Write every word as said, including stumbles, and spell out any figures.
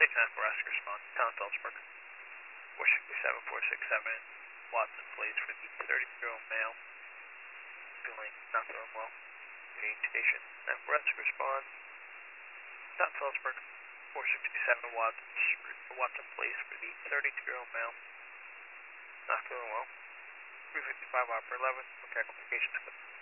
ten for rescue response, Town Salzburg. four sixty-seven, four sixty-seven, Watson, please, for the thirty-year-old male. Feeling not feeling well. Union Station. ten for rescue response, Town Salzburg. four sixty-seven, Watson, Watson, please, for the thirty-two-year-old male. Not feeling well. three fifty-five, Opera eleven, okay, complications.